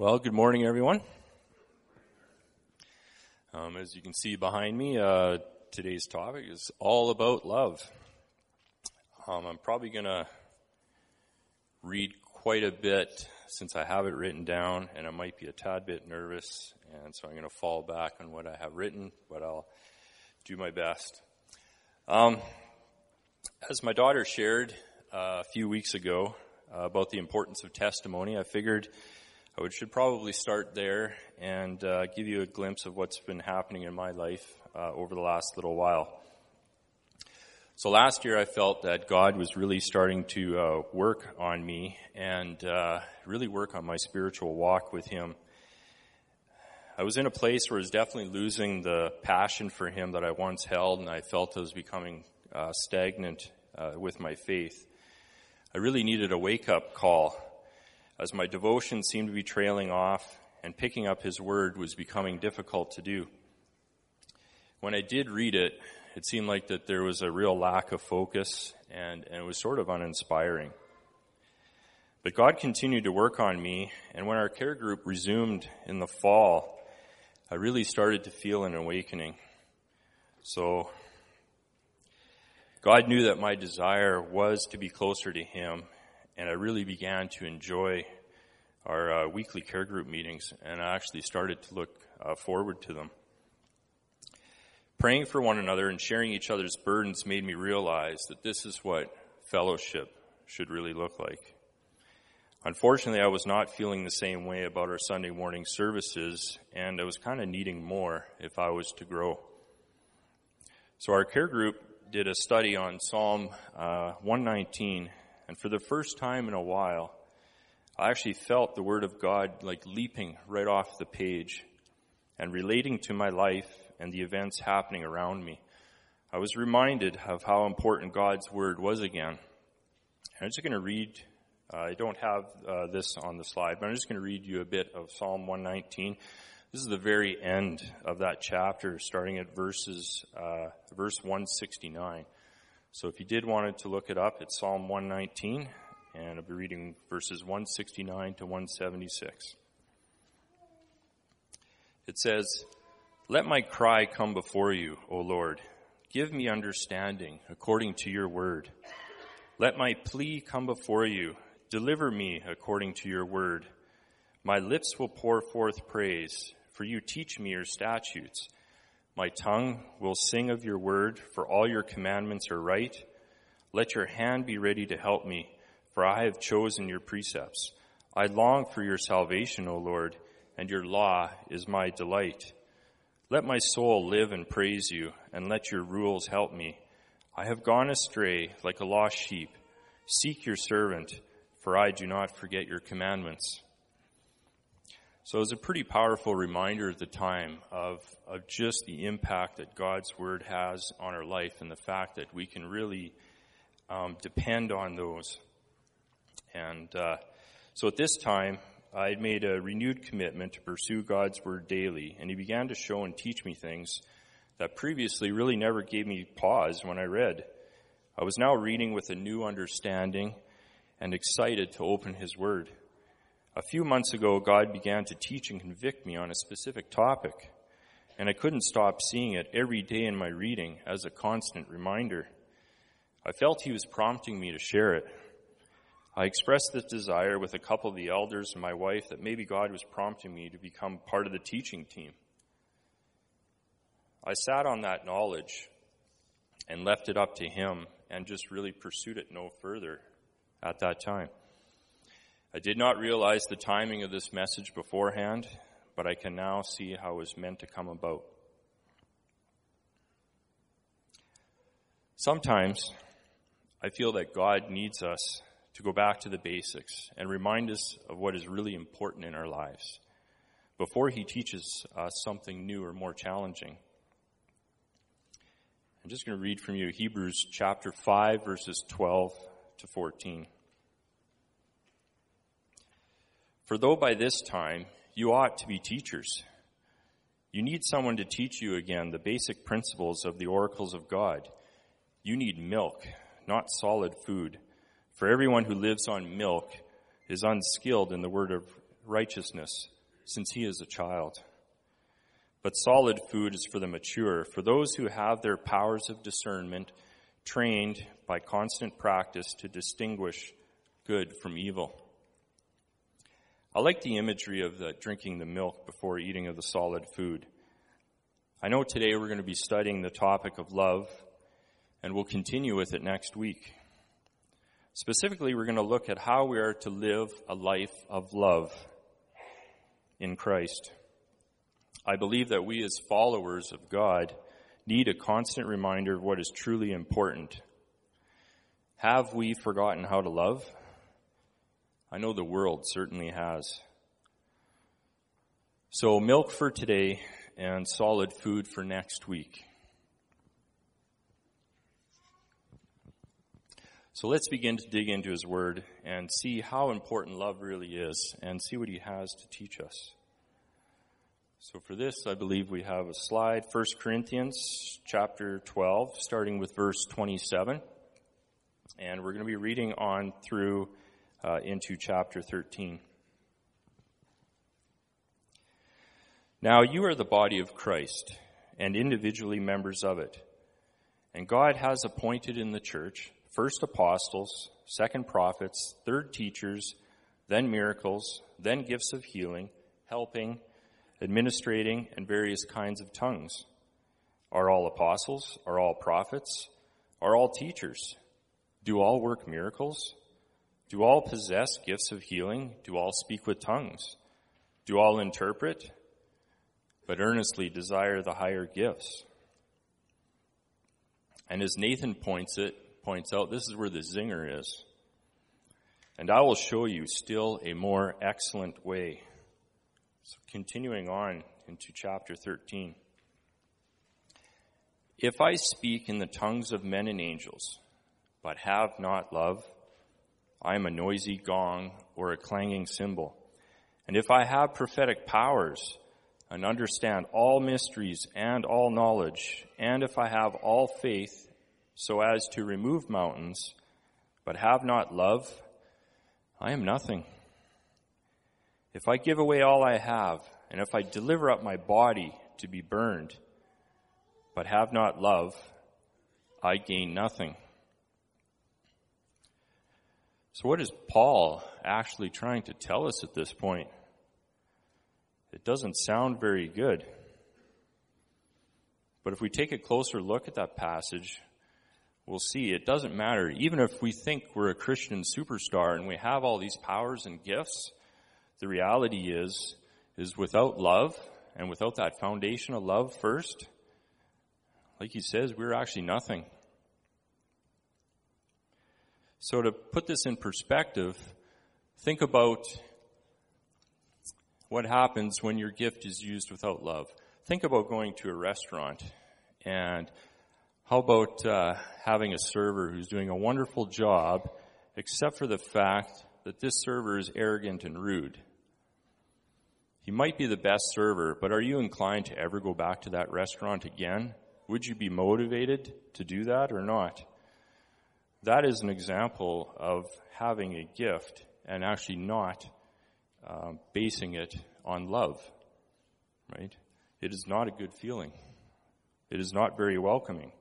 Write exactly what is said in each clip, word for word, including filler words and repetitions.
Well, good morning, everyone. Um, as you can see behind me, uh, today's topic is all about love. Um, I'm probably going to read quite a bit since I have it written down, and I might be a tad bit nervous, and so I'm going to fall back on what I have written, but I'll do my best. Um, as my daughter shared uh, a few weeks ago uh, about the importance of testimony, I figured I would, should probably start there and uh, give you a glimpse of what's been happening in my life uh, over the last little while. So last year I felt that God was really starting to uh, work on me and uh, really work on my spiritual walk with Him. I was in a place where I was definitely losing the passion for Him that I once held, and I felt I was becoming uh, stagnant uh, with my faith. I really needed a wake-up call, as my devotion seemed to be trailing off, and picking up His Word was becoming difficult to do. When I did read it, it seemed like that there was a real lack of focus, and, and it was sort of uninspiring. But God continued to work on me, and when our care group resumed in the fall, I really started to feel an awakening. So God knew that my desire was to be closer to Him, and I really began to enjoy our uh, weekly care group meetings, and I actually started to look uh, forward to them. Praying for one another and sharing each other's burdens made me realize that this is what fellowship should really look like. Unfortunately, I was not feeling the same way about our Sunday morning services, and I was kind of needing more if I was to grow. So our care group did a study on Psalm uh, one nineteen, and for the first time in a while, I actually felt the Word of God like leaping right off the page and relating to my life and the events happening around me. I was reminded of how important God's Word was again. And I'm just going to read, uh, I don't have uh, this on the slide, but I'm just going to read you a bit of Psalm one nineteen. This is the very end of that chapter, starting at verses uh, verse one sixty-nine. So if you did want to look it up, it's Psalm one nineteen, and I'll be reading verses one sixty-nine to one seventy-six. It says, "Let my cry come before you, O Lord. Give me understanding according to your word. Let my plea come before you. Deliver me according to your word. My lips will pour forth praise, for you teach me your statutes. My tongue will sing of your word, for all your commandments are right. Let your hand be ready to help me, for I have chosen your precepts. I long for your salvation, O Lord, and your law is my delight. Let my soul live and praise you, and let your rules help me. I have gone astray like a lost sheep. Seek your servant, for I do not forget your commandments." So it was a pretty powerful reminder at the time of, of just the impact that God's Word has on our life and the fact that we can really um, depend on those. And uh, so at this time, I had made a renewed commitment to pursue God's Word daily, and He began to show and teach me things that previously really never gave me pause when I read. I was now reading with a new understanding and excited to open His Word. A few months ago, God began to teach and convict me on a specific topic, and I couldn't stop seeing it every day in my reading as a constant reminder. I felt He was prompting me to share it. I expressed this desire with a couple of the elders and my wife that maybe God was prompting me to become part of the teaching team. I sat on that knowledge and left it up to Him and just really pursued it no further at that time. I did not realize the timing of this message beforehand, but I can now see how it was meant to come about. Sometimes I feel that God needs us to go back to the basics and remind us of what is really important in our lives before He teaches us something new or more challenging. I'm just going to read from you Hebrews chapter five, verses twelve to fourteen. "For though by this time you ought to be teachers, you need someone to teach you again the basic principles of the oracles of God. You need milk, not solid food. For everyone who lives on milk is unskilled in the word of righteousness, since he is a child. But solid food is for the mature, for those who have their powers of discernment trained by constant practice to distinguish good from evil. I like the imagery of the drinking the milk before eating of the solid food. I know today we're going to be studying the topic of love, and we'll continue with it next week. Specifically, we're going to look at how we are to live a life of love in Christ. I believe that we as followers of God need a constant reminder of what is truly important. Have we forgotten how to love? I know the world certainly has. So milk for today and solid food for next week. So let's begin to dig into his word and see how important love really is and see what he has to teach us. So for this, I believe we have a slide, First Corinthians chapter twelve, starting with verse twenty-seven. And we're going to be reading on through uh, into chapter thirteen. Now you are the body of Christ, and individually members of it. And God has appointed in the church first apostles, second prophets, third teachers, then miracles, then gifts of healing, helping, administrating, and various kinds of tongues. Are all apostles? Are all prophets? Are all teachers? Do all work miracles? Do all possess gifts of healing? Do all speak with tongues? Do all interpret? But earnestly desire the higher gifts. And as Nathan points it, points out, this is where the zinger is. And I will show you still a more excellent way. So continuing on into chapter thirteen. If I speak in the tongues of men and angels, but have not love, I am a noisy gong or a clanging cymbal. And if I have prophetic powers and understand all mysteries and all knowledge, and if I have all faith so as to remove mountains, but have not love, I am nothing. If I give away all I have, and if I deliver up my body to be burned, but have not love, I gain nothing. So what is Paul actually trying to tell us at this point? It doesn't sound very good. But if we take a closer look at that passage, we'll see it doesn't matter. Even if we think we're a Christian superstar and we have all these powers and gifts, the reality is, is without love and without that foundation of love first, like he says, we're actually nothing. So to put this in perspective, think about what happens when your gift is used without love. Think about going to a restaurant, and how about uh, having a server who's doing a wonderful job, except for the fact that this server is arrogant and rude. He might be the best server, but are you inclined to ever go back to that restaurant again? Would you be motivated to do that or not? That is an example of having a gift and actually not uh, basing it on love, right? It is not a good feeling. It is not very welcoming.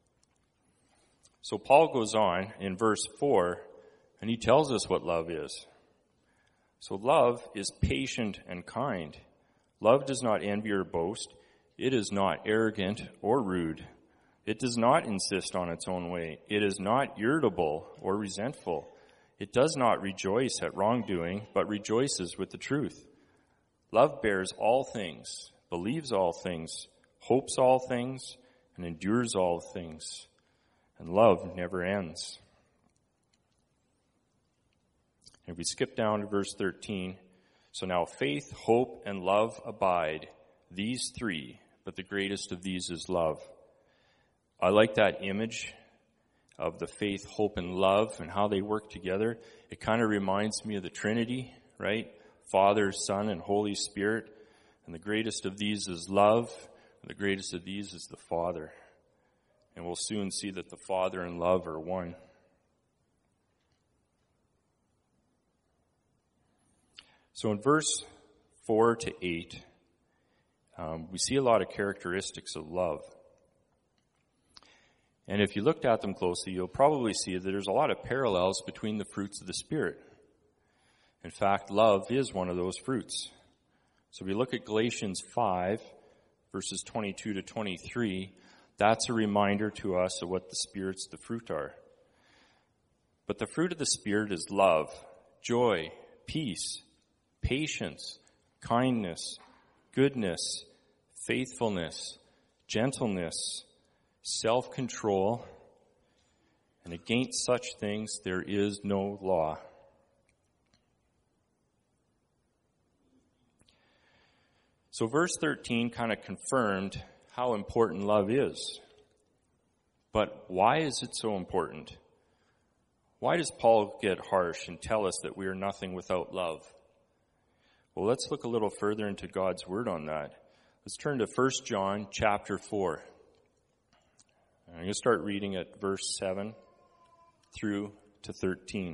So Paul goes on in verse four, and he tells us what love is. So love is patient and kind. Love does not envy or boast. It is not arrogant or rude. It does not insist on its own way. It is not irritable or resentful. It does not rejoice at wrongdoing, but rejoices with the truth. Love bears all things, believes all things, hopes all things, and endures all things. And love never ends. If we skip down to verse thirteen, so now faith, hope, and love abide, these three, but the greatest of these is love. I like that image of the faith, hope, and love and how they work together. It kind of reminds me of the Trinity, right? Father, Son, and Holy Spirit. And the greatest of these is love, and the greatest of these is the Father. And we'll soon see that the Father and love are one. So in verse four to eight, um, we see a lot of characteristics of love. And if you looked at them closely, you'll probably see that there's a lot of parallels between the fruits of the Spirit. In fact, love is one of those fruits. So if we look at Galatians five, verses twenty-two to twenty-three, that's a reminder to us of what the Spirit's the fruit are. But the fruit of the Spirit is love, joy, peace, patience, kindness, goodness, faithfulness, gentleness, self-control, and against such things there is no law. So verse thirteen kind of confirmed how important love is. But why is it so important? Why does Paul get harsh and tell us that we are nothing without love? Well, let's look a little further into God's word on that. Let's turn to First John chapter four. I'm going to start reading at verse seven through to thirteen.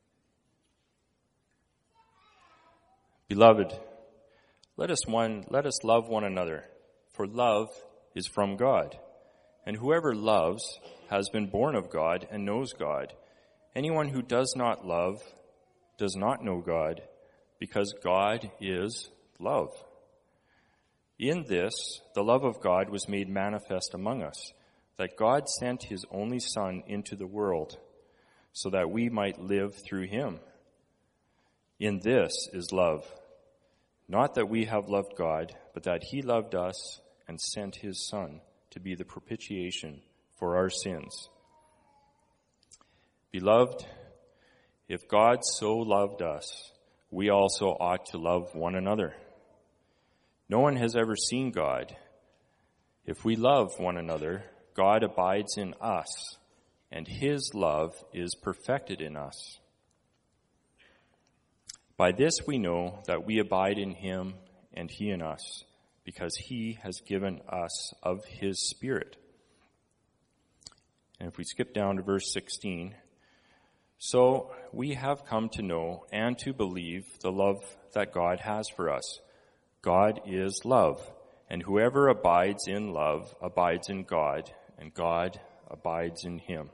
Beloved, let us one let us love one another, for love is from God. And whoever loves has been born of God and knows God. Anyone who does not love does not know God, because God is love. In this, the love of God was made manifest among us, that God sent his only Son into the world, so that we might live through him. In this is love, not that we have loved God, but that he loved us and sent his Son to be the propitiation for our sins. Beloved, if God so loved us, we also ought to love one another. No one has ever seen God. If we love one another, God abides in us, and his love is perfected in us. By this we know that we abide in him and he in us, because he has given us of his Spirit. And if we skip down to verse sixteen, so we have come to know and to believe the love that God has for us. God is love, and whoever abides in love abides in God, and God abides in him.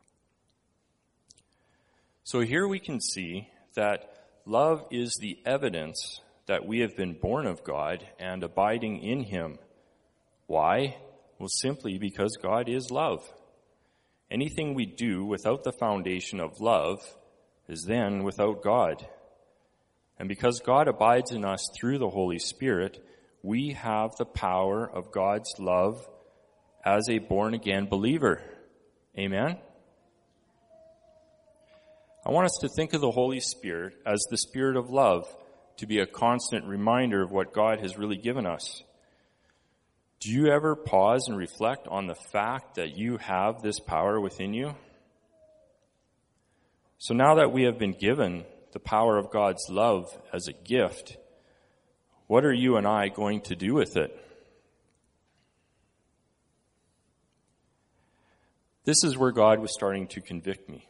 So here we can see that love is the evidence that we have been born of God and abiding in him. Why? Well, simply because God is love. Anything we do without the foundation of love is then without God. And because God abides in us through the Holy Spirit, we have the power of God's love as a born-again believer. Amen? I want us to think of the Holy Spirit as the Spirit of love, to be a constant reminder of what God has really given us. Do you ever pause and reflect on the fact that you have this power within you? So now that we have been given the power of God's love as a gift, what are you and I going to do with it? This is where God was starting to convict me.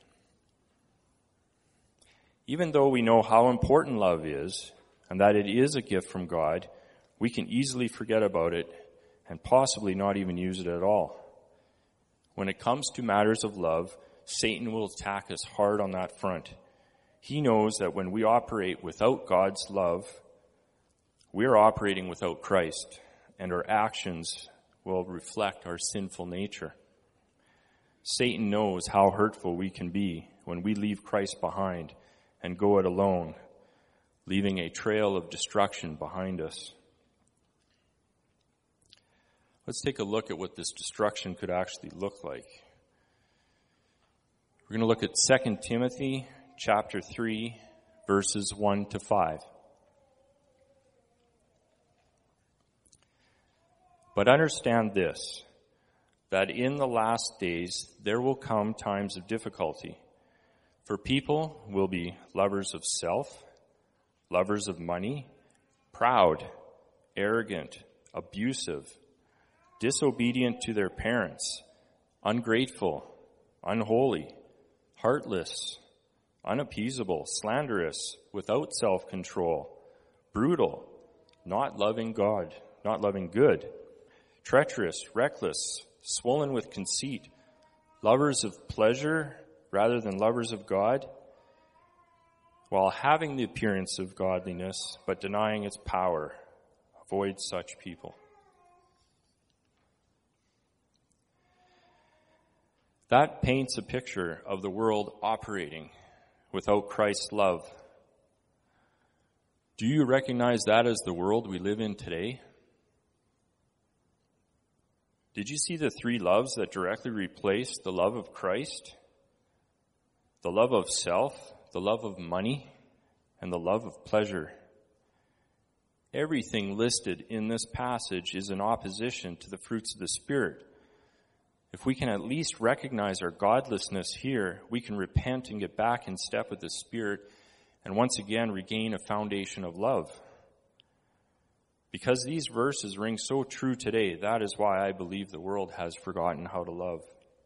Even though we know how important love is, and that it is a gift from God, we can easily forget about it and possibly not even use it at all. When it comes to matters of love, Satan will attack us hard on that front. He knows that when we operate without God's love, we are operating without Christ, and our actions will reflect our sinful nature. Satan knows how hurtful we can be when we leave Christ behind and go it alone, leaving a trail of destruction behind us. Let's take a look at what this destruction could actually look like. We're going to look at Second Timothy chapter three, verses one to five. But understand this, that in the last days there will come times of difficulty. For people will be lovers of self, lovers of money, proud, arrogant, abusive, disobedient to their parents, ungrateful, unholy, heartless, unappeasable, slanderous, without self-control, brutal, not loving God, not loving good, treacherous, reckless, swollen with conceit, lovers of pleasure rather than lovers of God, while having the appearance of godliness but denying its power. Avoid such people. That paints a picture of the world operating without Christ's love. Do you recognize that as the world we live in today? Did you see the three loves that directly replace the love of Christ? The love of self, the love of money, and the love of pleasure. Everything listed in this passage is in opposition to the fruits of the Spirit. If we can at least recognize our godlessness here, we can repent and get back in step with the Spirit and once again regain a foundation of love. Because these verses ring so true today, that is why I believe the world has forgotten how to love.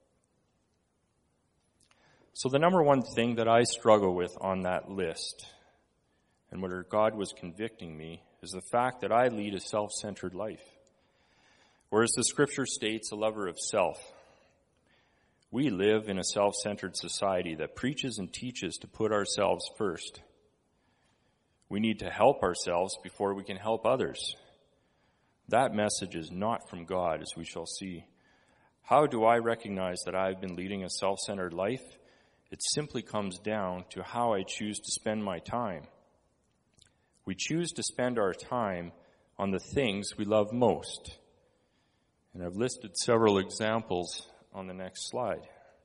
So the number one thing that I struggle with on that list, and where God was convicting me, is the fact that I lead a self-centered life. Or as the scripture states, a lover of self. We live in a self-centered society that preaches and teaches to put ourselves first. We need to help ourselves before we can help others. That message is not from God, as we shall see. How do I recognize that I've been leading a self-centered life? It simply comes down to how I choose to spend my time. We choose to spend our time on the things we love most. And I've listed several examples on the next slide.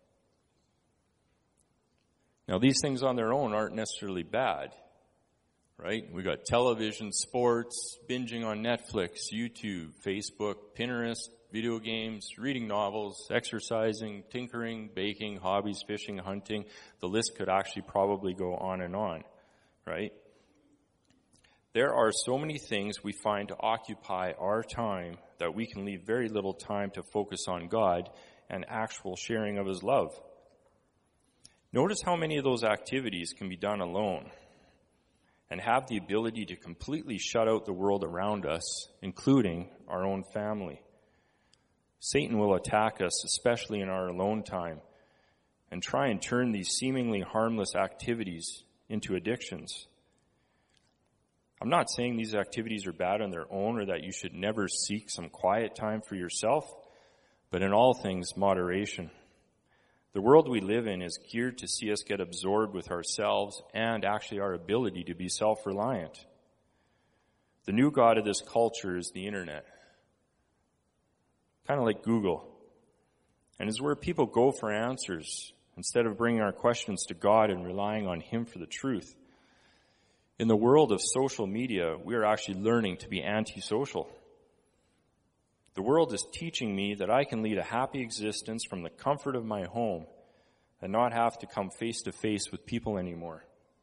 Now, these things on their own aren't necessarily bad, right? We got television, sports, binging on Netflix, YouTube, Facebook, Pinterest, video games, reading novels, exercising, tinkering, baking, hobbies, fishing, hunting. The list could actually probably go on and on, right? There are so many things we find to occupy our time that we can leave very little time to focus on God and actual sharing of His love. Notice how many of those activities can be done alone and have the ability to completely shut out the world around us, including our own family. Satan will attack us, especially in our alone time, and try and turn these seemingly harmless activities into addictions. I'm not saying these activities are bad on their own or that you should never seek some quiet time for yourself, but in all things, moderation. The world we live in is geared to see us get absorbed with ourselves and actually our ability to be self-reliant. The new god of this culture is the internet, kind of like Google, and is where people go for answers instead of bringing our questions to God and relying on Him for the truth. In the world of social media, we are actually learning to be antisocial. The world is teaching me that I can lead a happy existence from the comfort of my home and not have to come face to face with people anymore.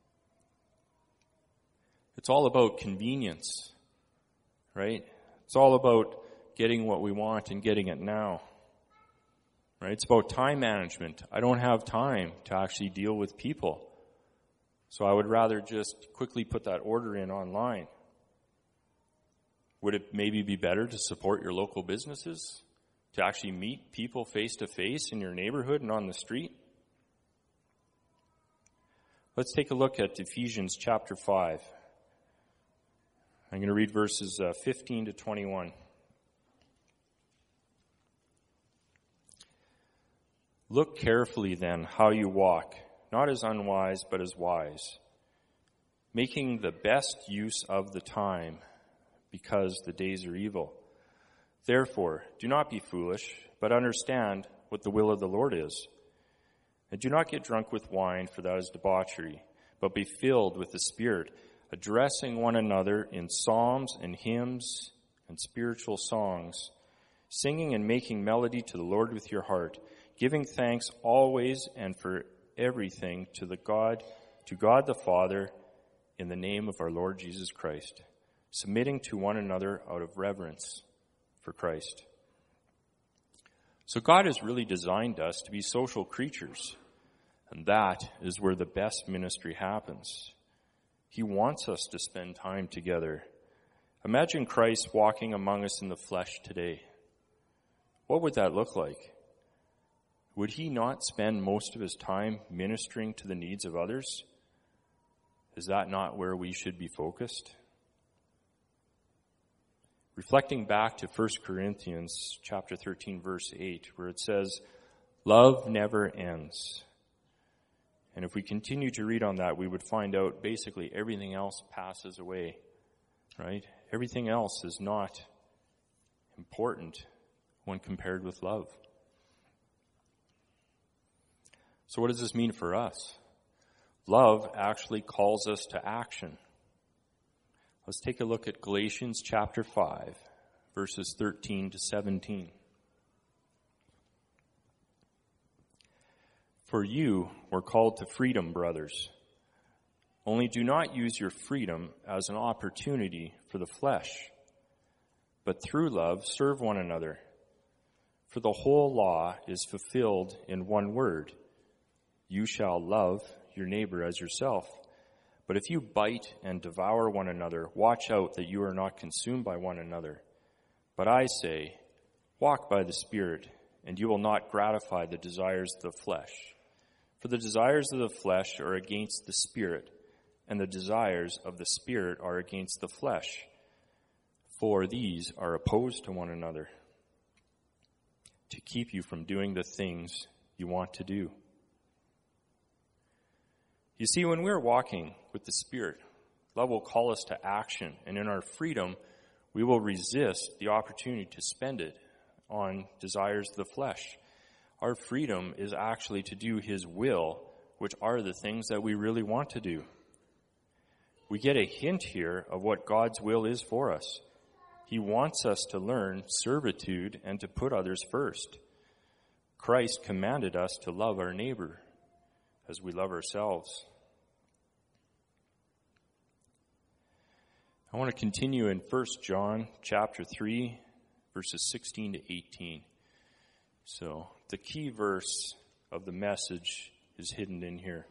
It's all about convenience, right? It's all about getting what we want and getting it now, right? It's about time management. I don't have time to actually deal with people. So I would rather just quickly put that order in online. Would it maybe be better to support your local businesses? To actually meet people face to face in your neighborhood and on the street? Let's take a look at Ephesians chapter five. I'm going to read verses uh, fifteen to twenty-one. Look carefully then how you walk, not as unwise, but as wise, making the best use of the time, because the days are evil. Therefore, do not be foolish, but understand what the will of the Lord is. And do not get drunk with wine, for that is debauchery, but be filled with the Spirit, addressing one another in psalms and hymns and spiritual songs, singing and making melody to the Lord with your heart, giving thanks always and for everything to the God, to God the Father, in the name of our Lord Jesus Christ, submitting to one another out of reverence for Christ. So God has really designed us to be social creatures, and that is where the best ministry happens. He wants us to spend time together. Imagine Christ walking among us in the flesh today. What would that look like? Would he not spend most of his time ministering to the needs of others? Is that not where we should be focused? Reflecting back to First Corinthians chapter thirteen, verse eight, where it says, "Love never ends." And if we continue to read on that, we would find out basically everything else passes away, right? Everything else is not important when compared with love. So what does this mean for us? Love actually calls us to action. Let's take a look at Galatians chapter five, verses thirteen to seventeen. For you were called to freedom, brothers. Only do not use your freedom as an opportunity for the flesh, but through love serve one another. For the whole law is fulfilled in one word: you shall love your neighbor as yourself. But if you bite and devour one another, watch out that you are not consumed by one another. But I say, walk by the Spirit, and you will not gratify the desires of the flesh. For the desires of the flesh are against the Spirit, and the desires of the Spirit are against the flesh. For these are opposed to one another, to keep you from doing the things you want to do. You see, when we're walking with the Spirit, love will call us to action, and in our freedom, we will resist the opportunity to spend it on desires of the flesh. Our freedom is actually to do His will, which are the things that we really want to do. We get a hint here of what God's will is for us. He wants us to learn servitude and to put others first. Christ commanded us to love our neighbor as we love ourselves. I want to continue in First John chapter three, verses sixteen to eighteen. So the key verse of the message is hidden in here.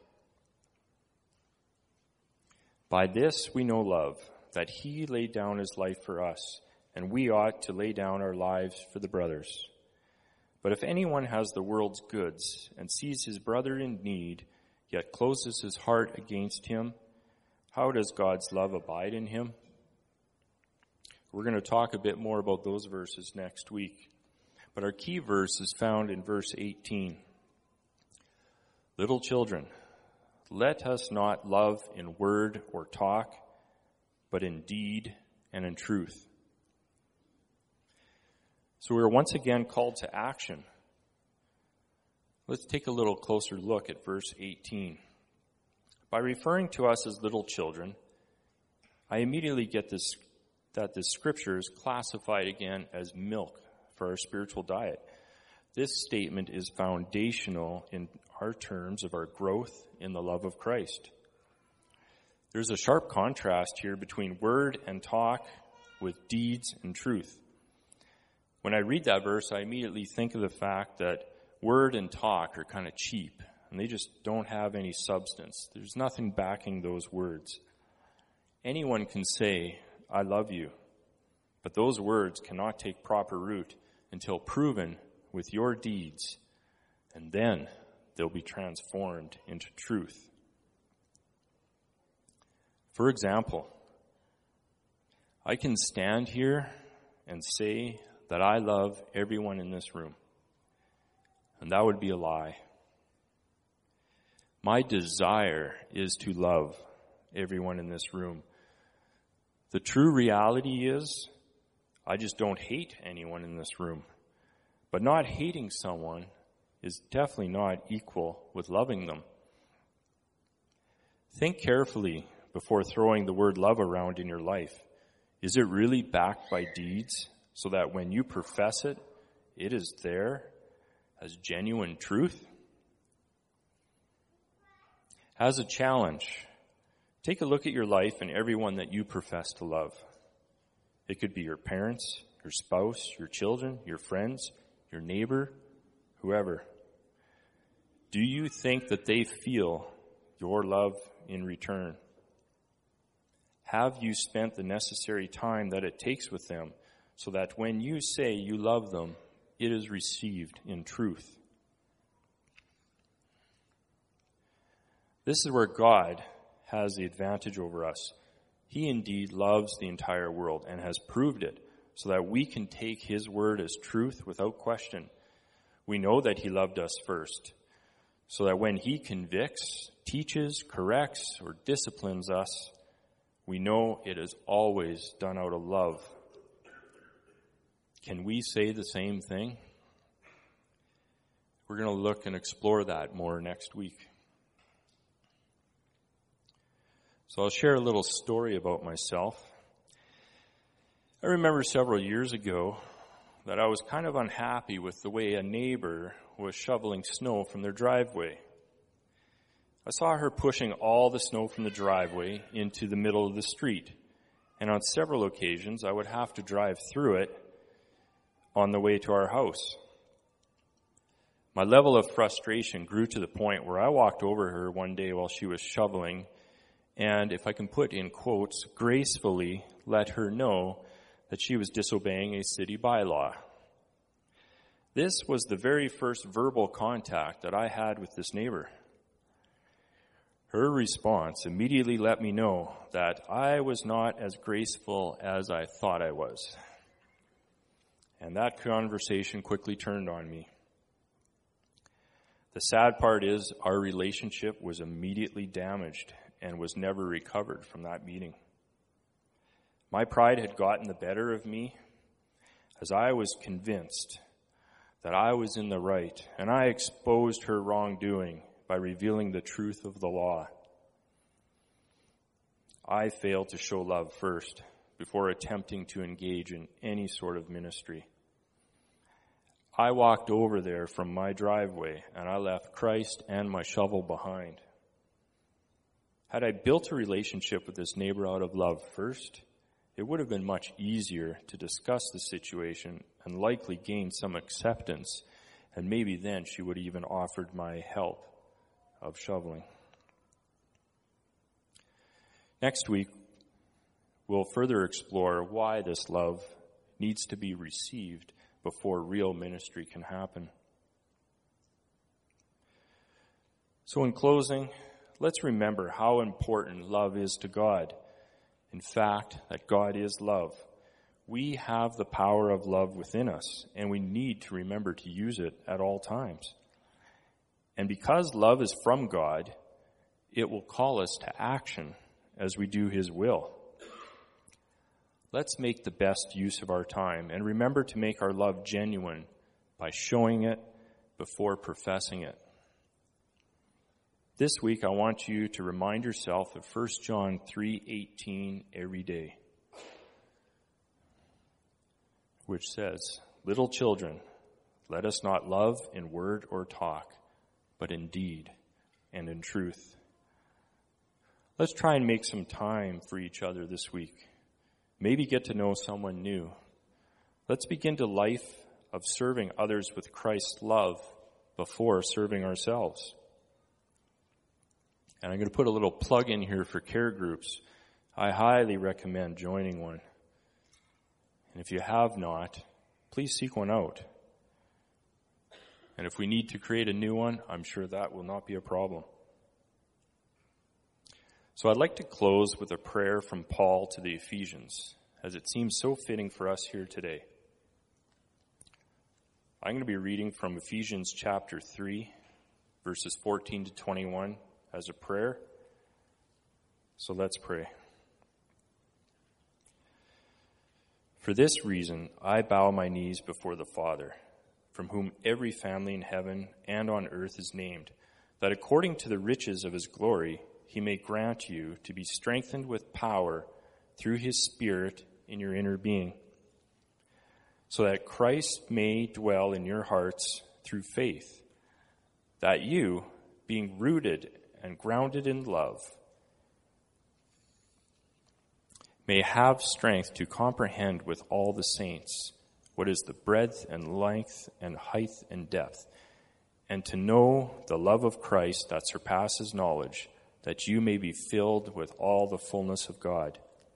By this we know love, that He laid down His life for us, and we ought to lay down our lives for the brothers. But if anyone has the world's goods and sees his brother in need, yet closes his heart against him, how does God's love abide in him? We're going to talk a bit more about those verses next week. But our key verse is found in verse eighteen. Little children, let us not love in word or talk, but in deed and in truth. So we're once again called to action. Let's take a little closer look at verse eighteen. By referring to us as little children, I immediately get this that this scripture is classified again as milk for our spiritual diet. This statement is foundational in our terms of our growth in the love of Christ. There's a sharp contrast here between word and talk with deeds and truth. When I read that verse, I immediately think of the fact that word and talk are kind of cheap, and they just don't have any substance. There's nothing backing those words. Anyone can say, I love you, but those words cannot take proper root until proven with your deeds, and then they'll be transformed into truth. For example, I can stand here and say that I love everyone in this room, and that would be a lie. My desire is to love everyone in this room. The true reality is, I just don't hate anyone in this room. But not hating someone is definitely not equal with loving them. Think carefully before throwing the word love around in your life. Is it really backed by deeds so that when you profess it, it is there as genuine truth? As a challenge, take a look at your life and everyone that you profess to love. It could be your parents, your spouse, your children, your friends, your neighbor, whoever. Do you think that they feel your love in return? Have you spent the necessary time that it takes with them, so that when you say you love them, it is received in truth? This is where God has the advantage over us. He indeed loves the entire world and has proved it, so that we can take his word as truth without question. We know that he loved us first, so that when he convicts, teaches, corrects, or disciplines us, we know it is always done out of love. Can we say the same thing? We're going to look and explore that more next week. So I'll share a little story about myself. I remember several years ago that I was kind of unhappy with the way a neighbor was shoveling snow from their driveway. I saw her pushing all the snow from the driveway into the middle of the street, and on several occasions I would have to drive through it on the way to our house. My level of frustration grew to the point where I walked over her one day while she was shoveling, and if I can put in quotes, gracefully let her know that she was disobeying a city bylaw. This was the very first verbal contact that I had with this neighbor. Her response immediately let me know that I was not as graceful as I thought I was. And that conversation quickly turned on me. The sad part is our relationship was immediately damaged and was never recovered from that meeting. My pride had gotten the better of me as I was convinced that I was in the right, and I exposed her wrongdoing by revealing the truth of the law. I failed to show love first before attempting to engage in any sort of ministry. I walked over there from my driveway and I left Christ and my shovel behind. Had I built a relationship with this neighbor out of love first, it would have been much easier to discuss the situation and likely gain some acceptance, and maybe then she would have even offered my help of shoveling. Next week, we'll further explore why this love needs to be received before real ministry can happen. So in closing, let's remember how important love is to God. In fact, that God is love. We have the power of love within us, and we need to remember to use it at all times. And because love is from God, it will call us to action as we do his will. Let's make the best use of our time and remember to make our love genuine by showing it before professing it. This week, I want you to remind yourself of First John three eighteen every day, which says, "Little children, let us not love in word or talk, but in deed and in truth." Let's try and make some time for each other this week. Maybe get to know someone new. Let's begin a life of serving others with Christ's love before serving ourselves. And I'm going to put a little plug in here for care groups. I highly recommend joining one. And if you have not, please seek one out. And if we need to create a new one, I'm sure that will not be a problem. So I'd like to close with a prayer from Paul to the Ephesians, as it seems so fitting for us here today. I'm going to be reading from Ephesians chapter three, verses fourteen to twenty-one as a prayer. So let's pray. For this reason, I bow my knees before the Father, from whom every family in heaven and on earth is named, that according to the riches of his glory, he may grant you to be strengthened with power through his Spirit in your inner being, so that Christ may dwell in your hearts through faith, that you, being rooted and grounded in love, may have strength to comprehend with all the saints what is the breadth and length and height and depth, and to know the love of Christ that surpasses knowledge, that you may be filled with all the fullness of God.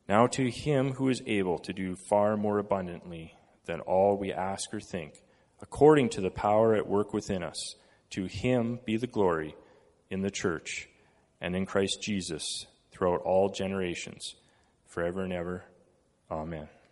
Now to him who is able to do far more abundantly than all we ask or think, according to the power at work within us, to him be the glory in the church and in Christ Jesus throughout all generations, forever and ever. Amen.